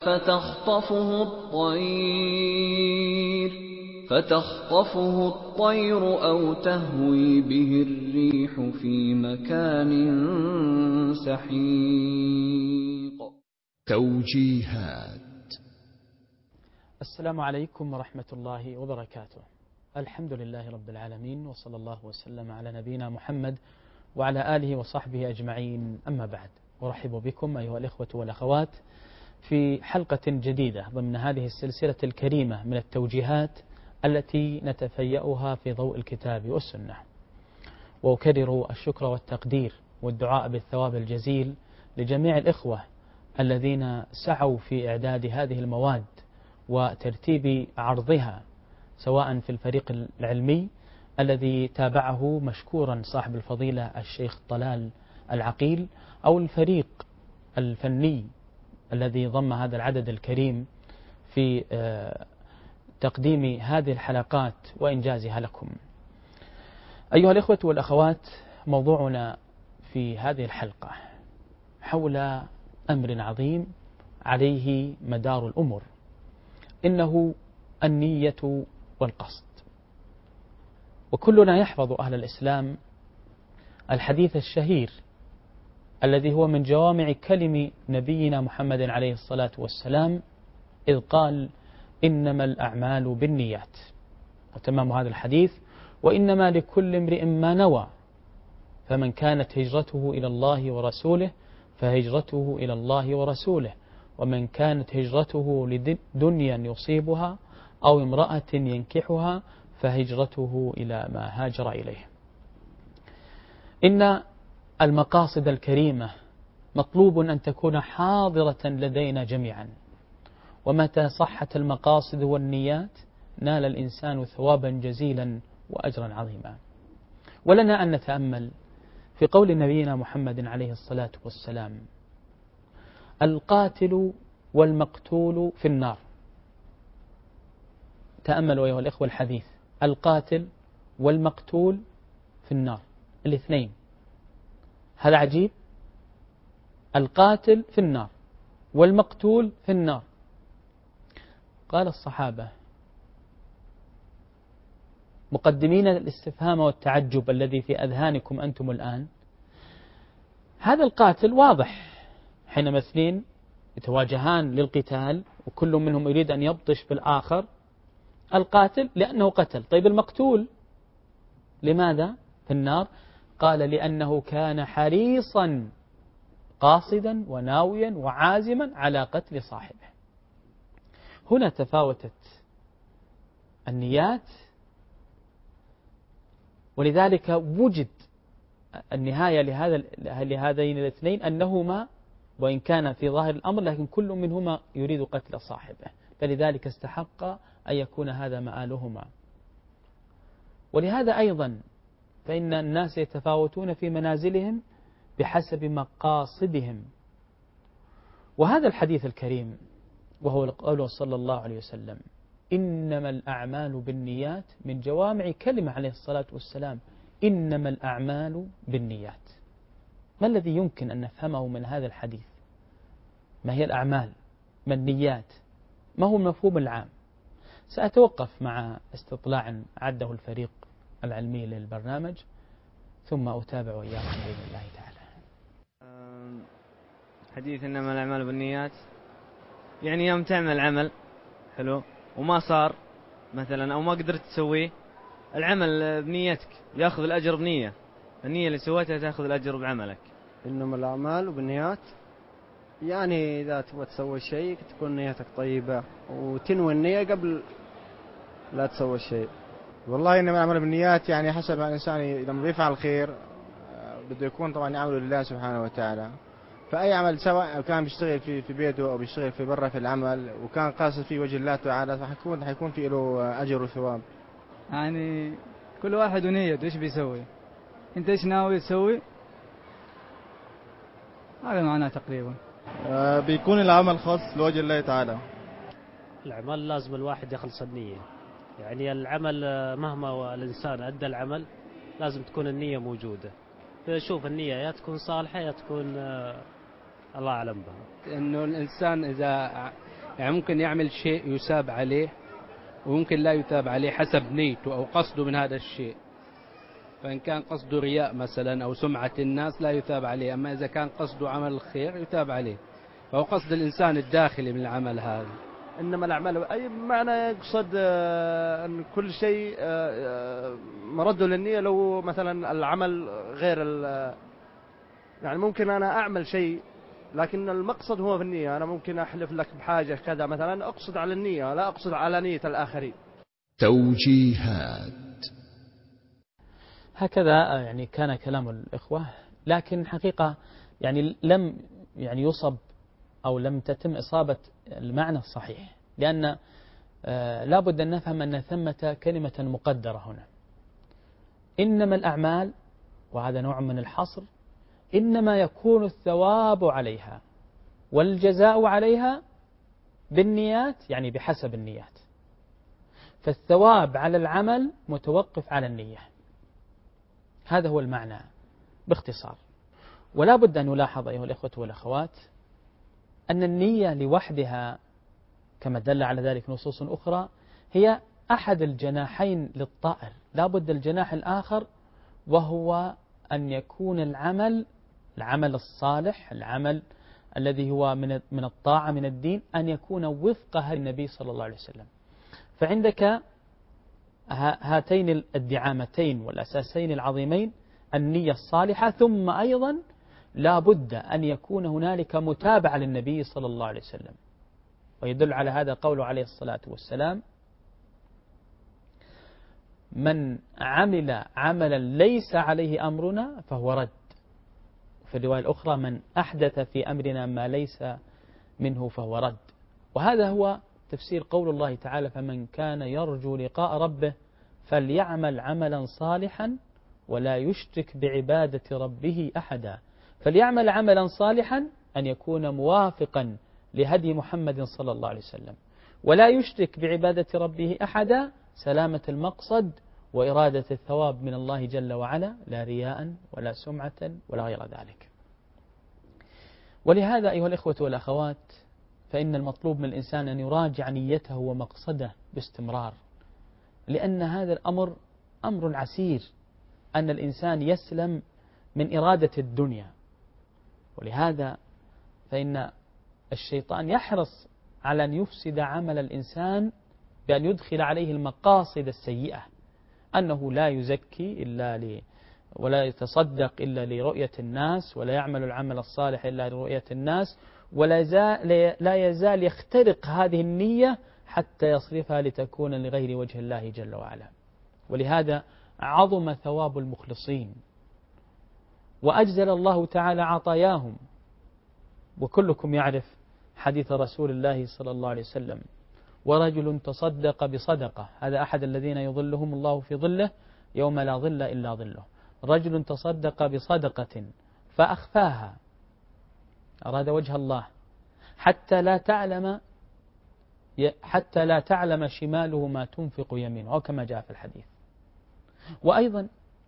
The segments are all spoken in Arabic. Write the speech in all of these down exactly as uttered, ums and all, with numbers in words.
فتخطفه الطير فتخطفه الطير أو تهوي به الريح في مكان سحيق. توجيهات. السلام عليكم ورحمة الله وبركاته. الحمد لله رب العالمين، وصلى الله وسلم على نبينا محمد وعلى آله وصحبه أجمعين، أما بعد. أرحب بكم أيها الإخوة والأخوات في حلقة جديدة ضمن هذه السلسلة الكريمة من التوجيهات التي نتفيأها في ضوء الكتاب والسنة. وأكرر الشكر والتقدير والدعاء بالثواب الجزيل لجميع الإخوة الذين سعوا في إعداد هذه المواد وترتيب عرضها، سواء في الفريق العلمي الذي تابعه مشكورا صاحب الفضيلة الشيخ طلال العقيل، أو الفريق الفني الذي ضم هذا العدد الكريم في تقديم هذه الحلقات وإنجازها لكم. أيها الإخوة والأخوات، موضوعنا في هذه الحلقة حول أمر عظيم عليه مدار الأمور، إنه النية والقصد. وكلنا يحفظ أهل الإسلام الحديث الشهير الذي هو من جوامع كلم نبينا محمد عليه الصلاة والسلام، إذ قال: إنما الأعمال بالنيات. وتمام هذا الحديث: وإنما لكل امرئ ما نوى، فمن كانت هجرته إلى الله ورسوله فهجرته إلى الله ورسوله، ومن كانت هجرته لدنيا يصيبها أو امرأة ينكحها فهجرته إلى ما هاجر إليه. إن المقاصد الكريمة مطلوب أن تكون حاضرة لدينا جميعا، ومتى صحت المقاصد والنيات نال الإنسان ثوابا جزيلا وأجرا عظيما. ولنا أن نتأمل في قول نبينا محمد عليه الصلاة والسلام: القاتل والمقتول في النار. تأملوا أيها الإخوة الحديث: القاتل والمقتول في النار، الاثنين. هذا عجيب. القاتل في النار والمقتول في النار. قال الصحابة مقدمين الاستفهام والتعجب الذي في أذهانكم أنتم الآن: هذا القاتل واضح، حينما اثنين يتواجهان للقتال وكل منهم يريد أن يبطش بالآخر، القاتل لأنه قتل. طيب المقتول لماذا في النار؟ قال: لأنه كان حريصا قاصدا وناويا وعازما على قتل صاحبه. هنا تفاوتت النيات، ولذلك وجد النهاية لهذا لهذين الاثنين أنهما، وإن كان في ظاهر الأمر، لكن كل منهما يريد قتل صاحبه، فلذلك استحق أن يكون هذا مآلهما. ولهذا أيضا فإن الناس يتفاوتون في منازلهم بحسب مقاصدهم. وهذا الحديث الكريم وهو قوله صلى الله عليه وسلم: إنما الأعمال بالنيات، من جوامع كلمة عليه الصلاة والسلام: إنما الأعمال بالنيات. ما الذي يمكن أن نفهمه من هذا الحديث؟ ما هي الأعمال؟ ما النيات؟ ما هو المفهوم العام؟ سأتوقف مع استطلاع عده الفريق العلمي للبرنامج، ثم أتابع وإياكم بإذن الله تعالى. حديث إنما الأعمال بالنيات، يعني يوم تعمل عمل حلو وما صار مثلا، أو ما قدرت تسويه، العمل بنيتك يأخذ الأجر بنية، النية اللي سويتها تأخذ الأجر بعملك. إنما الأعمال بالنيات، يعني إذا تبغى تسوي شيء تكون نيتك طيبة وتنوي النية قبل لا تسوي الشيء. والله إنما الأعمال بالنيات، يعني حسب ما الإنسان لما بيفعل خير بده يكون طبعا يعمله لله سبحانه وتعالى. فأي عمل سواء كان بيشتغل في في بيته أو بيشتغل في برا في العمل وكان قاصد فيه وجه الله تعالى، فحيكون حيكون فيه له أجر وثواب. يعني كل واحد ونيته إيش بيسوي، أنت إيش ناوي تسوي، هذا معناه تقريبا. آه بيكون العمل خاص لوجه الله تعالى. العمل لازم الواحد يخلص النية، يعني العمل مهما الإنسان أدى العمل لازم تكون النية موجودة. فشوف النية يا تكون صالحة يا تكون الله أعلم بها. إنه الإنسان إذا يعني ممكن يعمل شيء يثاب عليه وممكن لا يثاب عليه حسب نيته أو قصده من هذا الشيء. فإن كان قصده رياء مثلا أو سمعة الناس لا يثاب عليه، أما إذا كان قصده عمل الخير يثاب عليه. فهو قصد الإنسان الداخلي من العمل هذا. إنما الأعمال أي معنى يقصد أن كل شيء مرده للنية. لو مثلا العمل غير يعني ممكن أنا أعمل شيء لكن المقصد هو في النية. أنا ممكن أحلف لك بحاجة كذا مثلا أقصد على النية لا أقصد على نية الآخرين. توجيهات. هكذا يعني كان كلام الإخوة، لكن حقيقة يعني لم يعني يصب أو لم تتم إصابة المعنى الصحيح، لأن آه لا بد أن نفهم أن ثمة كلمة مقدرة هنا. إنما الأعمال، وهذا نوع من الحصر، إنما يكون الثواب عليها والجزاء عليها بالنيات، يعني بحسب النيات. فالثواب على العمل متوقف على النية. هذا هو المعنى باختصار. ولا بد أن نلاحظ أيها الإخوة والأخوات أن النية لوحدها كما دل على ذلك نصوص أخرى هي أحد الجناحين للطائر. لا بد الجناح الآخر وهو أن يكون العمل العمل الصالح، العمل الذي هو من من الطاعة من الدين، أن يكون وفق هدي النبي صلى الله عليه وسلم. فعندك هاتين الدعامتين والأساسين العظيمين، النية الصالحة، ثم أيضا لا بد أن يكون هنالك متابعة للنبي صلى الله عليه وسلم. ويدل على هذا قوله عليه الصلاة والسلام: من عمل عملا ليس عليه أمرنا فهو رد. في الرواية الأخرى: من أحدث في أمرنا ما ليس منه فهو رد. وهذا هو تفسير قول الله تعالى: فمن كان يرجو لقاء ربه فليعمل عملا صالحا ولا يشرك بعبادة ربه أحدا. فليعمل عملا صالحا أن يكون موافقا لهدي محمد صلى الله عليه وسلم، ولا يشرك بعبادة ربه أحدا، سلامة المقصد وإرادة الثواب من الله جل وعلا، لا رياء ولا سمعة ولا غير ذلك. ولهذا أيها الإخوة والأخوات فإن المطلوب من الإنسان أن يراجع نيته ومقصده باستمرار، لأن هذا الأمر أمر عسير، أن الإنسان يسلم من إرادة الدنيا. ولهذا فإن الشيطان يحرص على أن يفسد عمل الإنسان بأن يدخل عليه المقاصد السيئة، أنه لا يزكي إلا ل ولا يتصدق إلا لرؤية الناس، ولا يعمل العمل الصالح إلا لرؤية الناس، ولا لا يزال يخترق هذه النية حتى يصرفها لتكون لغير وجه الله جل وعلا. ولهذا عظم ثواب المخلصين وأجزل الله تعالى عطاياهم. وكلكم يعرف حديث رسول الله صلى الله عليه وسلم: ورجل تصدق بصدقة، هذا أحد الذين يظلهم الله في ظله يوم لا ظل إلا ظله. رجل تصدق بصدقة فأخفاها، أراد وجه الله، حتى لا تعلم حتى لا تعلم شماله ما تنفق يمينه، أو كما جاء في الحديث. وأيضا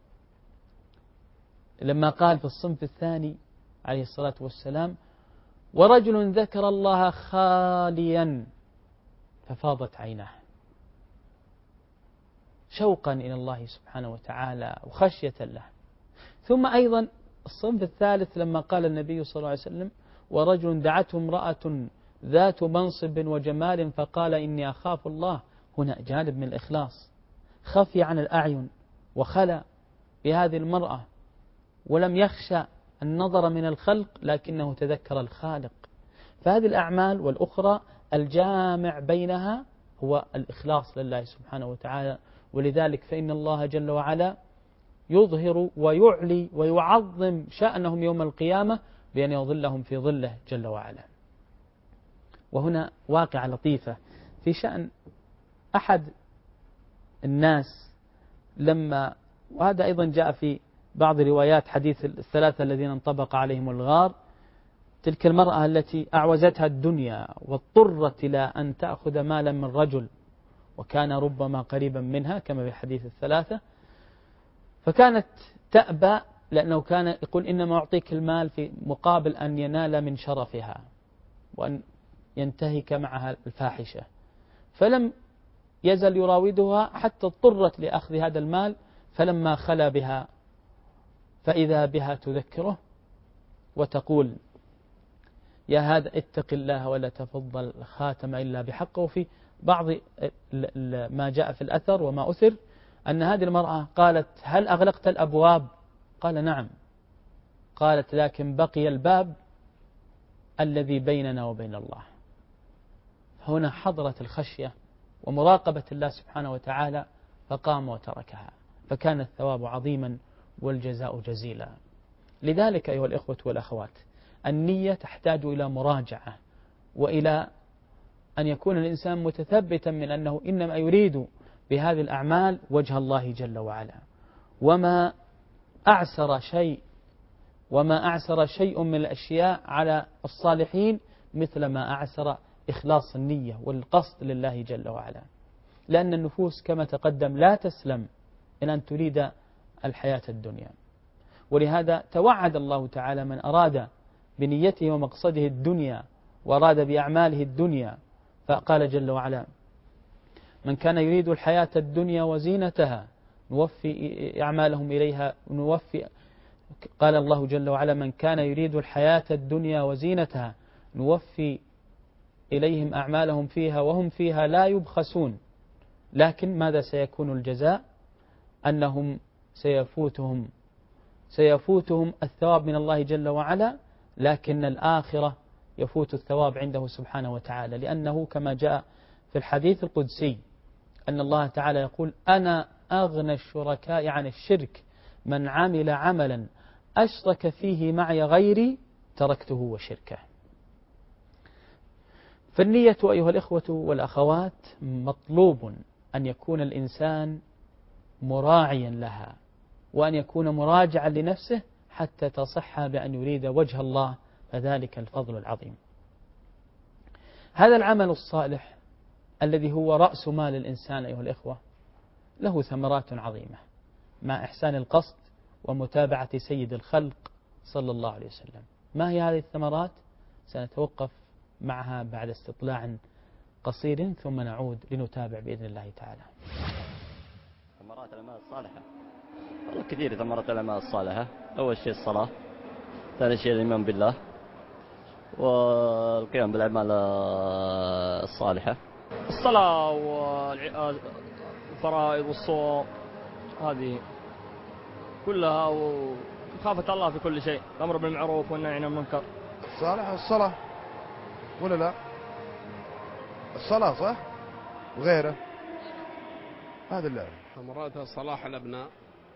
لما قال في الصنف الثاني عليه الصلاة والسلام: ورجل ذكر الله خاليا ففاضت عيناه، شوقا إلى الله سبحانه وتعالى وخشية له. ثم أيضا الصنف الثالث لما قال النبي صلى الله عليه وسلم: ورجل دعته امرأة ذات منصب وجمال فقال إني أخاف الله. هنا جانب من الإخلاص، خفي عن الأعين وخلى بهذه المرأة ولم يخشى النظر من الخلق، لكنه تذكر الخالق. فهذه الأعمال والأخرى الجامع بينها هو الإخلاص لله سبحانه وتعالى. ولذلك فإن الله جل وعلا يظهر ويعلي ويعظم شأنهم يوم القيامة بأن يظلهم في ظله جل وعلا. وهنا واقعة لطيفة في شأن أحد الناس، لما وهذا أيضا جاء في بعض روايات حديث الثلاثة الذين انطبق عليهم الغار، تلك المرأة التي أعوزتها الدنيا واضطرت إلى أن تأخذ مالا من رجل وكان ربما قريبا منها كما في حديث الثلاثة، فكانت تأبى لأنه كان يقول: إنما أعطيك المال في مقابل أن ينال من شرفها وأن ينتهك معها الفاحشة، فلم يزل يراودها حتى اضطرت لأخذ هذا المال. فلما خلا بها فإذا بها تذكره وتقول يا هذا اتق الله ولا تفضل الخاتم إلا بحقه. وفي بعض ما جاء في الأثر وما أثر أن هذه المرأة قالت هل أغلقت الأبواب؟ قال نعم. قالت لكن بقي الباب الذي بيننا وبين الله. هنا حضرت الخشية ومراقبة الله سبحانه وتعالى فقام وتركها، فكان الثواب عظيما والجزاء جزيلا. لذلك أيها الإخوة والأخوات النية تحتاج إلى مراجعة، وإلى أن يكون الإنسان متثبتا من أنه إنما يريد بهذه الأعمال وجه الله جل وعلا. وما أعسر شيء وما أعسر شيء من الأشياء على الصالحين مثل ما أعسر إخلاص النية والقصد لله جل وعلا، لأن النفوس كما تقدم لا تسلم إن أن تريد الحياة الدنيا. ولهذا توعد الله تعالى من أراد بنيته ومقصده الدنيا وأراد بأعماله الدنيا، فقال جل وعلا من كان يريد الحياة الدنيا وزينتها نوفي أعمالهم إليها نوفي قال الله جل وعلا من كان يريد الحياة الدنيا وزينتها نوفي إليهم أعمالهم فيها وهم فيها لا يبخسون. لكن ماذا سيكون الجزاء؟ أنهم سيفوتهم سيفوتهم الثواب من الله جل وعلا، لكن الآخرة يفوت الثواب عنده سبحانه وتعالى، لأنه كما جاء في الحديث القدسي أن الله تعالى يقول أنا أغنى الشركاء عن الشرك من عمل عملا أشرك فيه معي غيري تركته وشركه. فالنية أيها الإخوة والأخوات مطلوب أن يكون الإنسان مراعيا لها، وأن يكون مراجعا لنفسه حتى تصح بأن يريد وجه الله، فذلك الفضل العظيم. هذا العمل الصالح الذي هو رأس مال الإنسان أيها الإخوة له ثمرات عظيمة مع إحسان القصد ومتابعة سيد الخلق صلى الله عليه وسلم. ما هي هذه الثمرات؟ سنتوقف معها بعد استطلاع قصير ثم نعود لنتابع بإذن الله تعالى. ثمرات الأعمال الصالحة والله كثير. ثمرات الأعمال الصالحة أول شيء الصلاة، ثاني شيء الإيمان بالله والقيام بالأعمال الصالحة. الصلاة والفرائض والصوم هذه كلها، وخافة الله في كل شيء، الأمر بالمعروف والنهي عن المنكر. صالح الصلاة ولا لا؟ الصلاة صح وغيره هذا اللي ثمراتها صلاح الأبناء،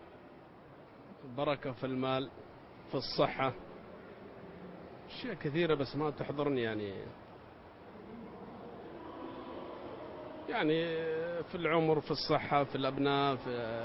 بركة في المال، في الصحة، أشياء كثيرة بس ما تحضرني يعني يعني في العمر، في الصحة، في الأبناء، في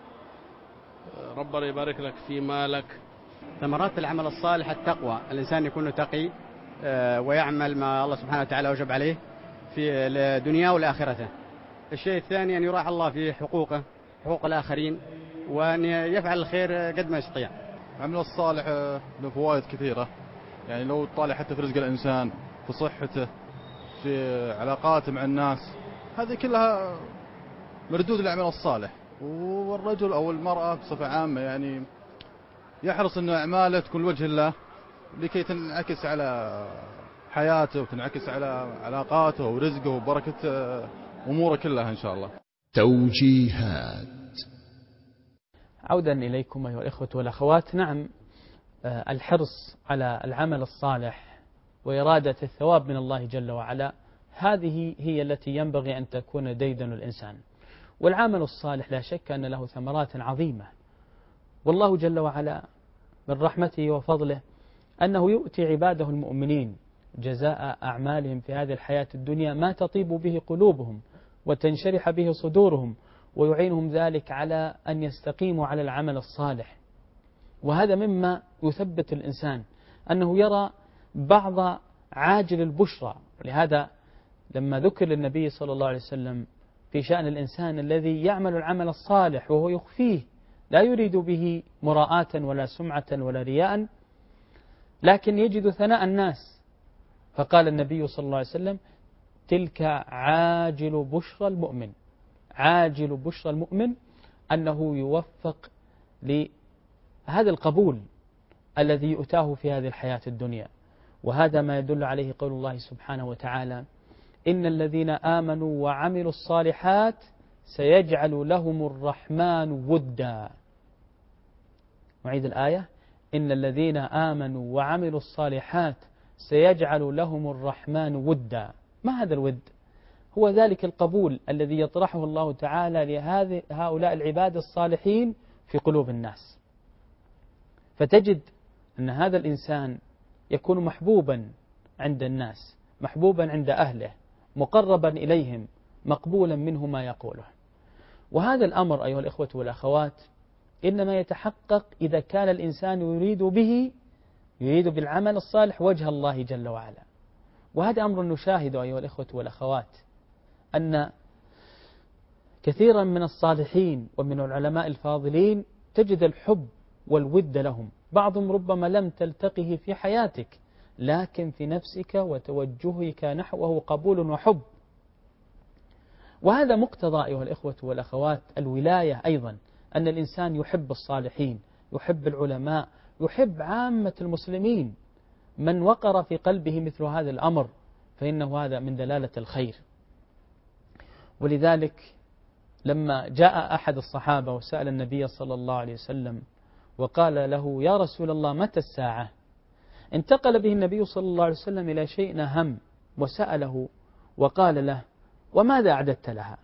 ربنا يبارك لك في مالك. ثمرات العمل الصالح التقوى، الإنسان يكون تقي ويعمل ما الله سبحانه وتعالى وجب عليه في دنياه والآخرة. الشيء الثاني أن يراعي الله في حقوقه، حقوق الآخرين، وأن يفعل الخير قد ما يستطيع. العمل الصالح له فوائد كثيرة، يعني لو طالع حتى في رزق الإنسان، في صحته، في علاقاته مع الناس، هذه كلها مردود العمل الصالح. والرجل أو المرأة بصفة عامة يعني يحرص أن أعماله تكون لوجه الله لكي تنعكس على حياته وتنعكس على علاقاته ورزقه وبركة أموره كلها إن شاء الله. توجيهات. عودا إليكم أيها الإخوة والأخوات. نعم، الحرص على العمل الصالح وإرادة الثواب من الله جل وعلا هذه هي التي ينبغي أن تكون ديدن الإنسان. والعمل الصالح لا شك أن له ثمرات عظيمة، والله جل وعلا من رحمته وفضله أنه يؤتي عباده المؤمنين جزاء أعمالهم في هذه الحياة الدنيا ما تطيب به قلوبهم وتنشرح به صدورهم، ويعينهم ذلك على أن يستقيموا على العمل الصالح. وهذا مما يثبت الإنسان أنه يرى بعض عاجل البشرى. ولهذا لما ذكر للنبي صلى الله عليه وسلم في شأن الإنسان الذي يعمل العمل الصالح وهو يخفيه لا يريد به مراءة ولا سمعة ولا رياء، لكن يجد ثناء الناس فقال النبي صلى الله عليه وسلم تلك عاجل بشرى المؤمن، عاجل بشرى المؤمن أنه يوفق لهذا القبول الذي يؤتاه في هذه الحياة الدنيا. وهذا ما يدل عليه قول الله سبحانه وتعالى إن الذين آمنوا وعملوا الصالحات سيجعل لهم الرحمن ودا. نعيد الآية، إن الذين آمنوا وعملوا الصالحات سيجعل لهم الرحمن ودا. ما هذا الود؟ هو ذلك القبول الذي يطرحه الله تعالى لهؤلاء العباد الصالحين في قلوب الناس، فتجد أن هذا الإنسان يكون محبوبا عند الناس، محبوبا عند أهله، مقربا إليهم، مقبولا منه ما يقوله. وهذا الأمر أيها الإخوة والأخوات إنما يتحقق إذا كان الإنسان يريد به يريد بالعمل الصالح وجه الله جل وعلا. وهذا أمر نشاهد أيها الإخوة والأخوات أن كثيرا من الصالحين ومن العلماء الفاضلين تجد الحب والود لهم، بعضهم ربما لم تلتقه في حياتك لكن في نفسك وتوجهك نحوه قبول وحب. وهذا مقتضى أيها الإخوة والأخوات الولاية أيضا، أن الإنسان يحب الصالحين، يحب العلماء، يحب عامة المسلمين. من وقر في قلبه مثل هذا الأمر فإنه هذا من دلالة الخير. ولذلك لما جاء أحد الصحابة وسأل النبي صلى الله عليه وسلم وقال له يا رسول الله متى الساعة، انتقل به النبي صلى الله عليه وسلم إلى شيء أهم وسأله وقال له وماذا أعددت لها،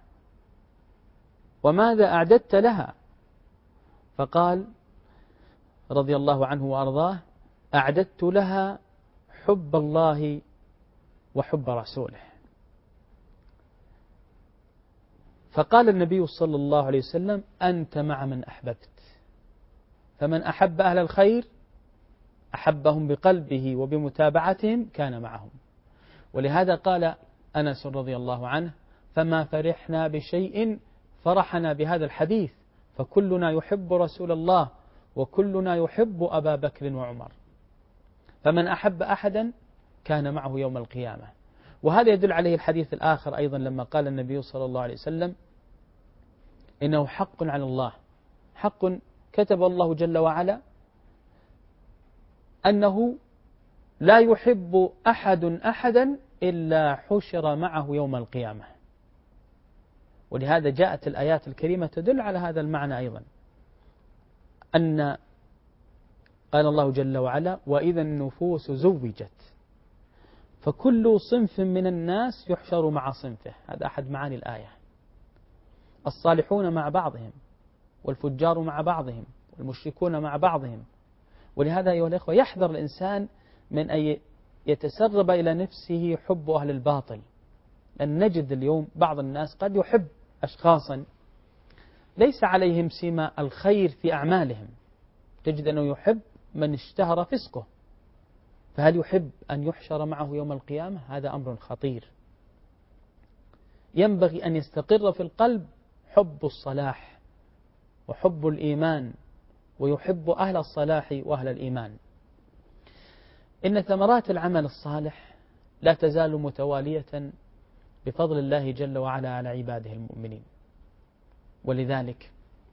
وماذا أعددت لها؟ فقال رضي الله عنه وأرضاه أعددت لها حب الله وحب رسوله. فقال النبي صلى الله عليه وسلم أنت مع من أحببت، فمن أحب أهل الخير أحبهم بقلبه وبمتابعتهم كان معهم. ولهذا قال أنس رضي الله عنه فما فرحنا بشيء فرحنا بهذا الحديث، فكلنا يحب رسول الله وكلنا يحب أبا بكر وعمر، فمن أحب أحدا كان معه يوم القيامة. وهذا يدل عليه الحديث الآخر أيضا لما قال النبي صلى الله عليه وسلم إنه حق على الله، حق كتب الله جل وعلا أنه لا يحب أحد أحدا إلا حشر معه يوم القيامة. ولهذا جاءت الآيات الكريمة تدل على هذا المعنى أيضا، أن قال الله جل وعلا وإذا النفوس زوجت فكل صنف من الناس يحشر مع صنفه. هذا أحد معاني الآية، الصالحون مع بعضهم والفجار مع بعضهم والمشركون مع بعضهم. ولهذا أيها الأخوة يحذر الإنسان من أن يتسرب إلى نفسه حب أهل الباطل، لأن نجد اليوم بعض الناس قد يحب أشخاصا ليس عليهم سيما الخير في أعمالهم، تجد أنه يحب من اشتهر فسقه، فهل يحب أن يحشر معه يوم القيامة؟ هذا أمر خطير. ينبغي أن يستقر في القلب حب الصلاح وحب الإيمان، ويحب أهل الصلاح وأهل الإيمان. إن ثمرات العمل الصالح لا تزال متوالية بفضل الله جل وعلا على عباده المؤمنين. ولذلك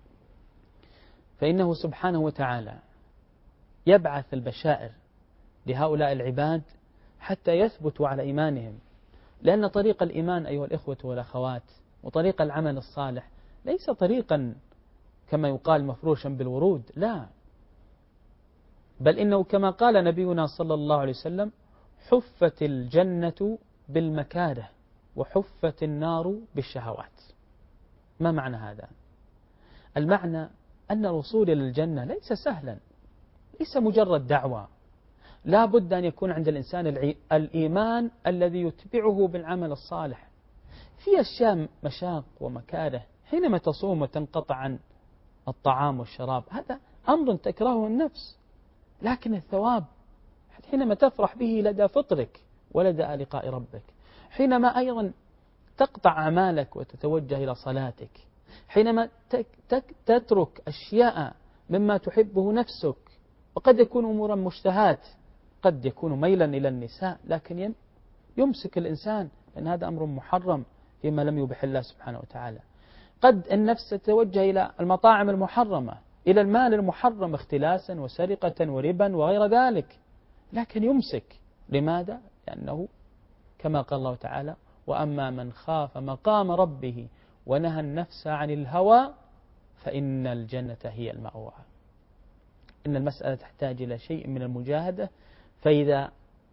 فإنه سبحانه وتعالى يبعث البشائر لهؤلاء العباد حتى يثبتوا على إيمانهم، لأن طريق الإيمان أيها الإخوة والأخوات وطريق العمل الصالح ليس طريقا كما يقال مفروشا بالورود، لا، بل إنه كما قال نبينا صلى الله عليه وسلم حفت الجنة بالمكاره وحفت النار بالشهوات. ما معنى هذا؟ المعنى أن الوصول إلى الجنة ليس سهلا، ليس مجرد دعوة، لا بد أن يكون عند الإنسان الإيمان الذي يتبعه بالعمل الصالح. في أشياء مشاق ومكاره، حينما تصوم وتنقطع عن الطعام والشراب هذا أمر تكرهه النفس، لكن الثواب حينما تفرح به لدى فطرك ولدى لقاء ربك، حينما أيضا تقطع أعمالك وتتوجه إلى صلاتك، حينما تترك أشياء مما تحبه نفسك، وقد يكون أمورا مشتهات، قد يكون ميلا إلى النساء، لكن يمسك الإنسان، لأن هذا أمر محرم فيما لم يبح الله سبحانه وتعالى. قد النفس تتوجه إلى المطاعم المحرمة، إلى المال المحرم اختلاسا وسرقة وربا وغير ذلك، لكن يمسك. لماذا؟ لأنه كما قال الله تعالى: وأما من خاف مقام ربه ونهى النفس عن الهوى فإن الجنة هي المأوى. إن المسألة تحتاج إلى شيء من المجاهدة، فإذا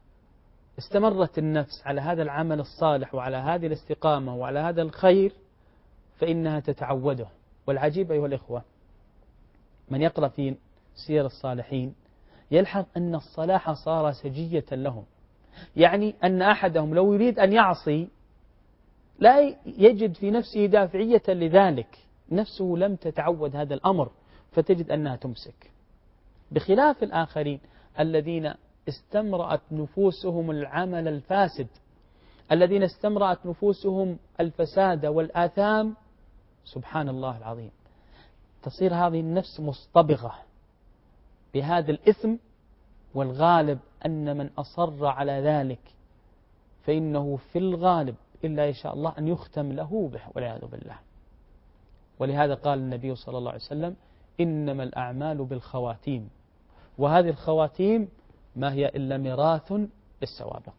استمرت النفس على هذا العمل الصالح وعلى هذه الاستقامة وعلى هذا الخير فإنها تتعوده. والعجيب أيها الإخوة، من يقرأ في سير الصالحين يلحظ أن الصلاح صار سجية لهم، يعني أن أحدهم لو يريد أن يعصي لا يجد في نفسه دافعية لذلك، نفسه لم تتعود هذا الأمر فتجد أنها تمسك، بخلاف الآخرين الذين استمرأت نفوسهم العمل الفاسد، الذين استمرأت نفوسهم الفساد والآثام. سبحان الله العظيم، تصير هذه النفس مصطبغة بهذا الإثم، والغالب أن من أصر على ذلك فإنه في الغالب إلا إن شاء الله أن يختم له به والعياذ بالله. ولهذا قال النبي صلى الله عليه وسلم: إنما الأعمال بالخواتيم، وهذه الخواتيم ما هي إلا ميراث للسوابق.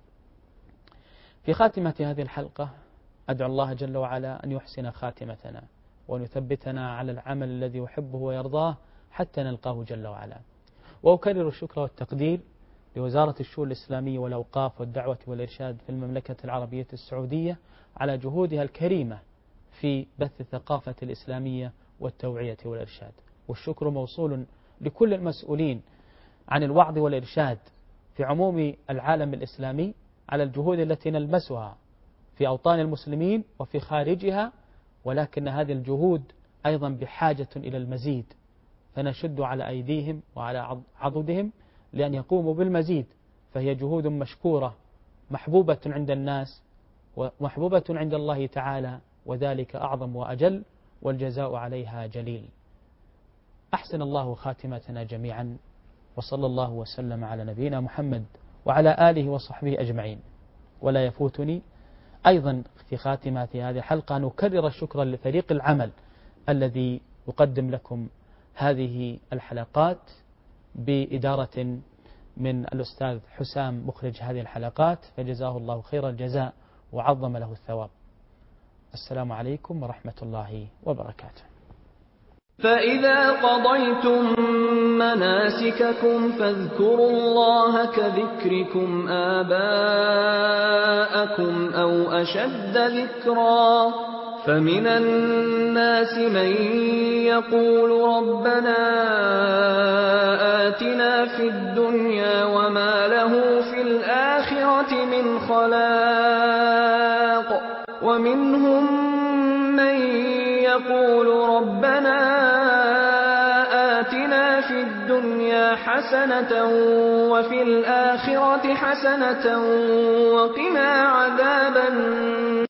في خاتمة هذه الحلقة أدعو الله جل وعلا أن يحسن خاتمتنا وأن يثبتنا على العمل الذي يحبه ويرضاه حتى نلقاه جل وعلا. وأكرر الشكر والتقدير لوزارة الشؤون الإسلامية والأوقاف والدعوة والإرشاد في المملكة العربية السعودية على جهودها الكريمة في بث الثقافة الإسلامية والتوعية والإرشاد. والشكر موصول لكل المسؤولين عن الوعظ والإرشاد في عموم العالم الإسلامي على الجهود التي نلمسها في أوطان المسلمين وفي خارجها، ولكن هذه الجهود أيضا بحاجة إلى المزيد، فنشد على أيديهم وعلى عضدهم لأن يقوموا بالمزيد، فهي جهود مشكورة محبوبة عند الناس ومحبوبة عند الله تعالى، وذلك أعظم وأجل، والجزاء عليها جليل. أحسن الله خاتمتنا جميعا، وصلى الله وسلم على نبينا محمد وعلى آله وصحبه أجمعين. ولا يفوتني أيضا في خاتمة هذه الحلقة نكرر الشكر لفريق العمل الذي يقدم لكم هذه الحلقات بإدارة من الأستاذ حسام مخرج هذه الحلقات، فجزاه الله خير الجزاء وعظم له الثواب. السلام عليكم ورحمة الله وبركاته. فإذا قضيتم مناسككم فاذكروا الله كذكركم آباءكم أو أشد ذكرا، فمن الناس من يقول ربنا آتنا في الدنيا وما له في الآخرة من خلاق، ومنهم من يقول ربنا آتنا في الدنيا حسنة وفي الآخرة حسنة وقنا عذاب النار.